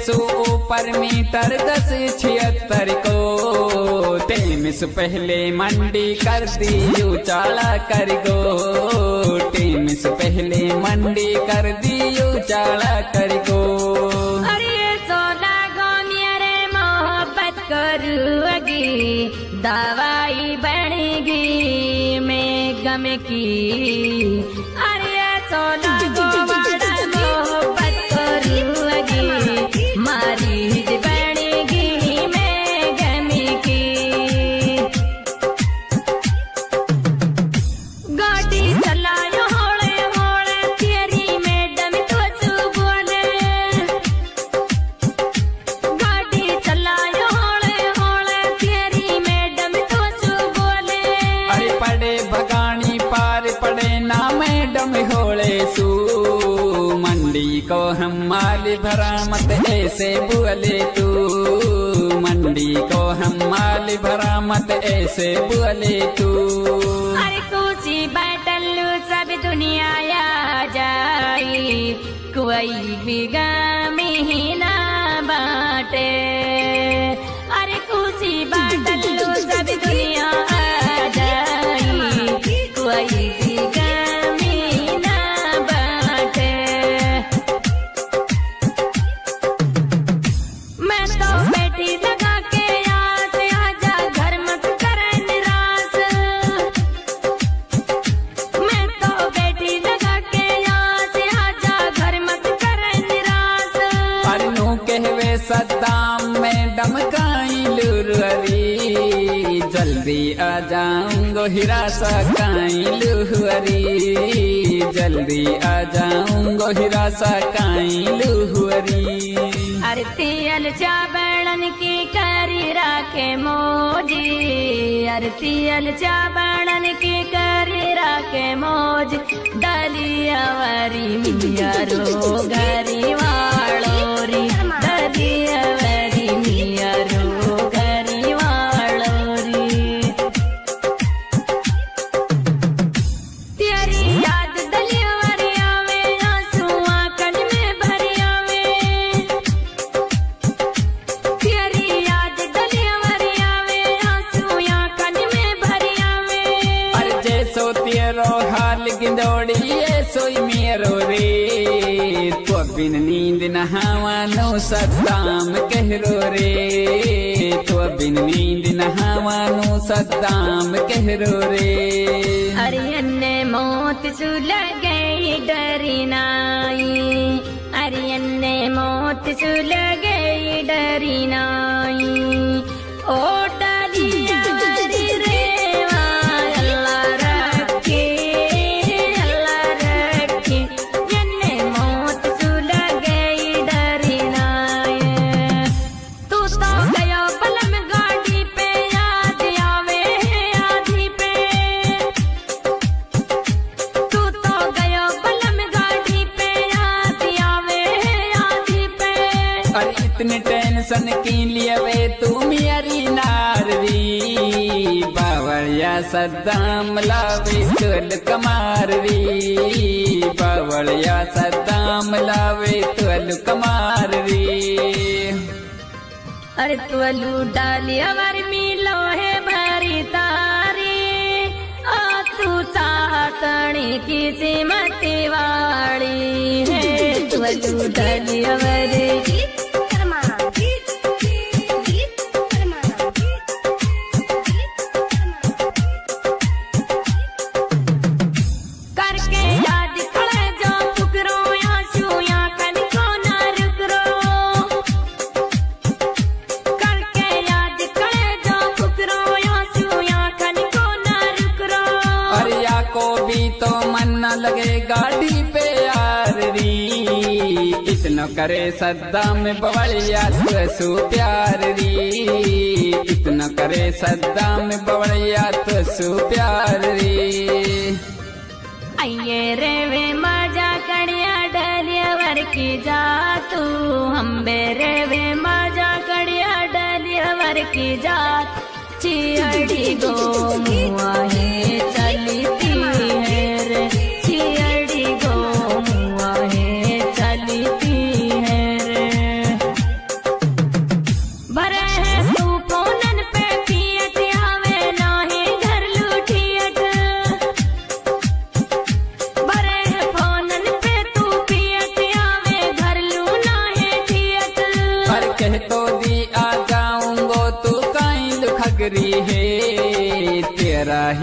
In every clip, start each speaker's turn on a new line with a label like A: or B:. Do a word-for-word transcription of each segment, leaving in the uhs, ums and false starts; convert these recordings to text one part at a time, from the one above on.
A: सौ ऊपर मीटर दस छिहत्तर को टेमिस पहले मंडी कर दी उचाला कर गो। टेमिस पहले मंडी कर दी उचाला कर गो।
B: अरे सोला गो मेरे मोहब्बत करूँगी दवाई बढ़ेगी मैं गम की। अरे सोला गो बड़ा मोहब्बत करूँगी मारी बढ़ेगी मैं गम की। गाड़ी चलायो होले होले तेरी मैडम तो तू बोले। गाड़ी चलायो होले होले तेरी मैडम तो तू बोले।
A: अरे पड़े भगानी पार पड़े ना मैडम होले सू। मंडी को हम माल भरा मत ऐसे बोले तू। मंडी को हम माल भरा मत ऐसे बोले तू।
B: अरे कुछ बैठलू सब दुनिया आ जाई कोई भी में ना बाटे। अरे कुछ बैठलू सब दुनिया आ जाई कोई भी में ना बाटे। मैं तो बैठी लगा के आस आजा घर मत करे निराश। मैं तो बैठी लगा के आस आजा घर मत करे निराश।
A: अरे नू कहवे सद्दाम में डमकाई लुहरी जल्दी आ जाऊंगो हिरासा काई लुहरी। जल्दी आ जाऊंगो हिरासा काई लुहरी।
B: अरे तियल चावड़न की करी राखे मौजी। अरे तियल चावड़न की करी राखे मौज। डलिया वरी मिया रो घरी वालो री। डलिया वरी मिया रो घरी वालो री। तेरी याद डलिया वरी आवे आंसू आंखन में भरी आवे। तेरी याद डलिया वरी आवे आंसू आंखन में भरी आवे।
A: अरे जैसो तेरो हाल गिंदोड़ी ऐसो ही मेरो रे। तो बिन नींद नहावानो सद्दाम कहरो रे। तो बिन नींद नहावानो सद्दाम कहरो रे।
B: अरे अन्ने मौत सुल गई डरी नाई। अरे अन्ने मौत सुल गई डरी नाई। ओ डलिया वरी रेवा अल्लाह रखे अल्लाह रखे। अन्ने मौत सुल गई डरी नाई। तू तो गयो बलम गाड़ी पे याद आवे आधी पे। तू तो गयो बलम गाड़ी पे याद आवे आधी पे।
A: अरे इतने टेंशन की लिए वे तू मेरी नारवी। बावड़िया सद्दाम लावे तुल कमारवी। बावड़िया सद्दाम लावे तुल कमारवी।
B: अरे तुलू डालिया वर मिलो है भरी तारी। आ तू चाहतनी की सिमती वाली है। तुलू डालिया वर करके याद खड़े जो फुकरो आंसू आंखन को ना रुकरो। करके याद खड़े जो फुकरो आंसू आंखन को ना रुकरो।
A: अरे या को भी तो मन न लगे गाड़ी पे यार री। इतना करे सद्दाम बवड़िया तो प्यार री। इतना करे सद्दाम बवड़िया तो प्यार री।
B: अये रे वे मजा कड़िया डलिया वर की जा तू। हम बेरे वे मजा कड़िया डलिया वर की जा। चियड़ी गो मुआ है चलती है रे। चियड़ी गो मुआ है चलती है रे।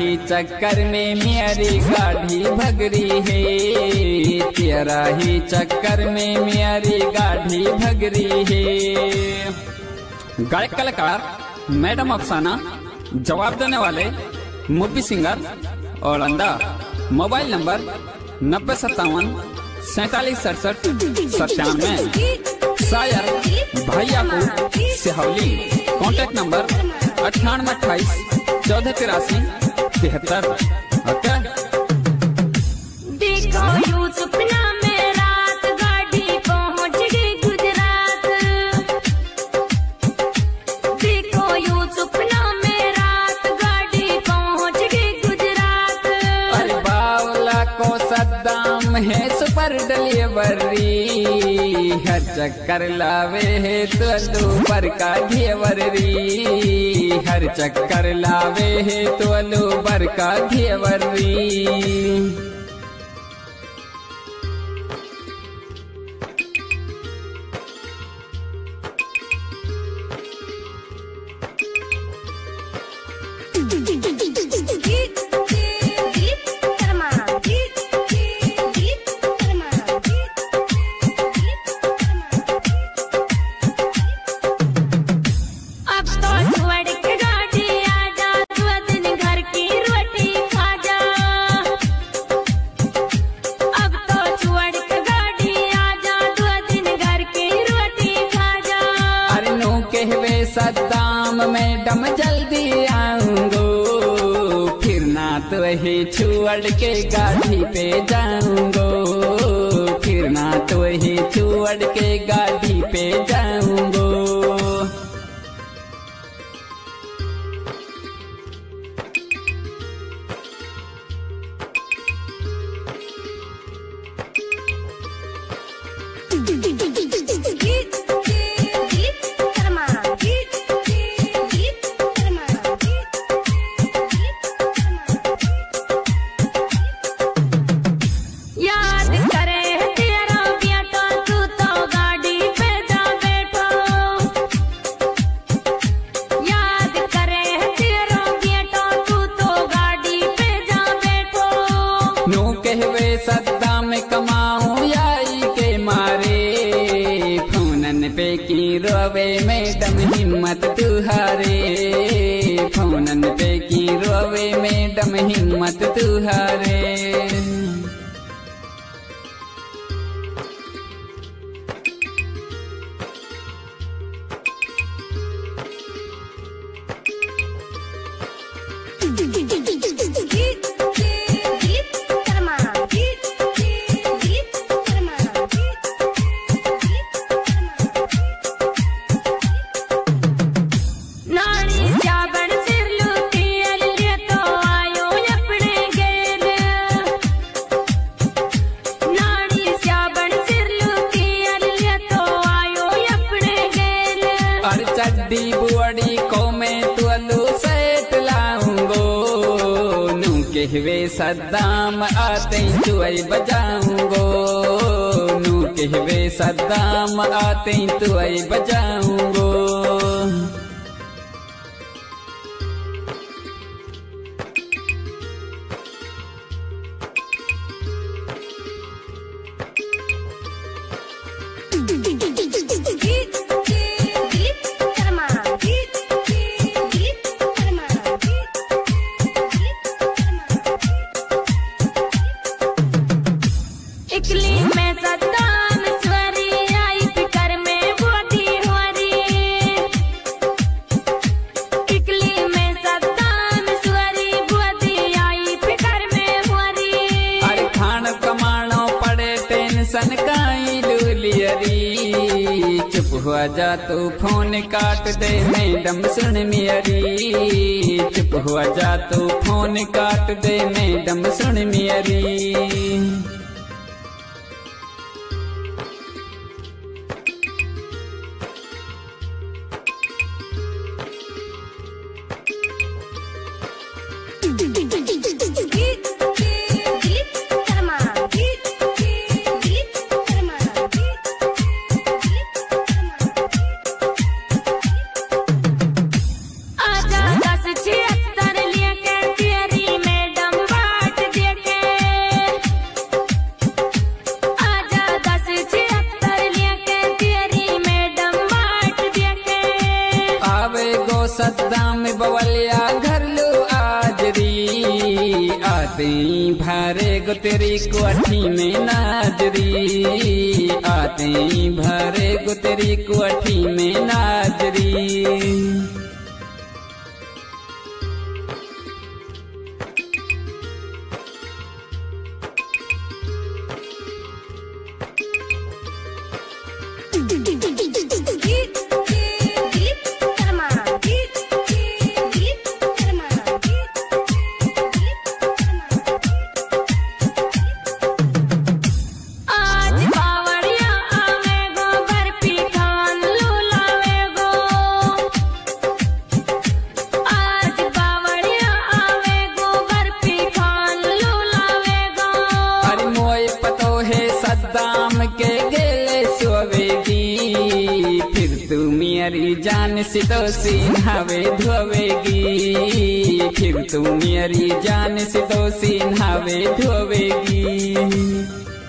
A: ही चक्कर में मेरी गाड़ी भगरी है, तेरा ही चक्कर में मेरी गाड़ी भगरी है। गायक कलाकार मैडम अफसाना, जवाब देने वाले मूवी सिंगर और अंदा। मोबाइल नंबर नब्बे सत्तावन सैतालीस सड़सठ सत्तानवे। शायर भैया को सिहौली। कॉन्टेक्ट नंबर अट्ठानवे अट्ठाईस चौदह तिरासी तिहत्तर। ओके।
B: देखो यूं सपना में रात गाड़ी पहुंच गई गुजरात। देखो यूं सपना में रात गाड़ी पहुंच गई गुजरात।
A: अरे बावला को सद्दाम है सुपर डिलीवरी, हर चक्कर लावे है तो पर का घेवरी, हर चक्कर लावे है तो पर का घेवरी। सद्दाम मैडम जल्दी आऊंगो, फिर ना तो ही छोड़ के गाड़ी पे जाऊंगो, फिर ना तो ही छोड़ के गाड़ी पे जाऊंगो। कहवे सद्दाम कमाऊं याई के मारे, फोनन पे की रोवे मैडम हिम्मत तुहारे, फोनन पे की रोवे मैडम हिम्मत तुहारे। चड्डी बुआड़ी को मैं तुअलू सेट लाऊंगो, नू कहवे सद्दाम आते तुअई बजाऊंगो, नू कहवे सद्दाम आते तुअई बजाऊंगो। सनकाई लूलियरी, चुप हुआ जा तू फोन काट दे मैडम सुन मेरी, चुप हुआ जा तू फोन काट दे मैडम सुन मेरी।
B: छिहत्तर लिए के तेरी
A: आते ही भरे गो तेरी कोठी में नाजरी, आते ही भरे गो तेरी कोठी में नाजरी। सद्दाम के गेले सोवेगी, फिर तू मेरी जान से तो सिन्हावे धोवेगी, फिर तू मेरी जान से तो सिन्हावे धोवेगी।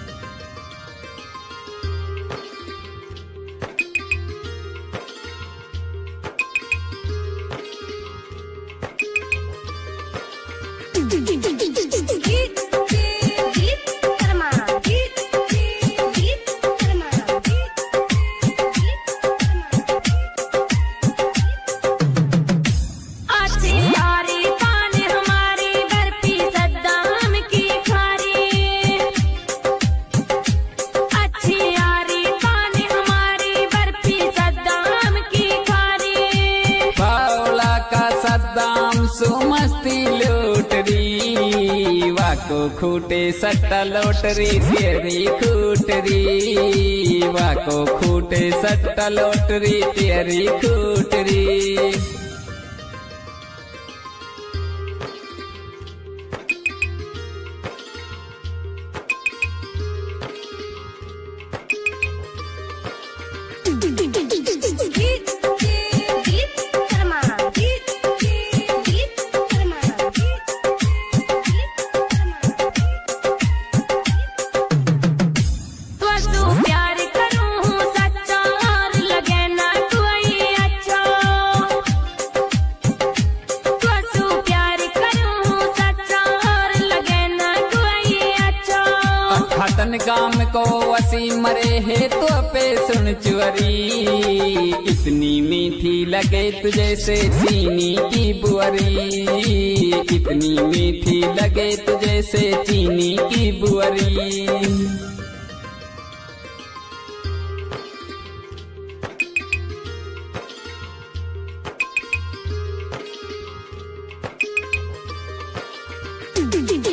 A: सद्दाम सुमस्ती लोटरी, वाको खूटे सट्टा लोटरी तेरी खूटरी, वाको खूटे सट्टा लोटरी तेरी खूटरी। हतन गाम को वसी मरे है तो पे सुन चुअरी, इतनी मीठी लगे तुझे से चीनी की बुअरी, इतनी मीठी लगे तुझे से चीनी की बुअरी।
B: Did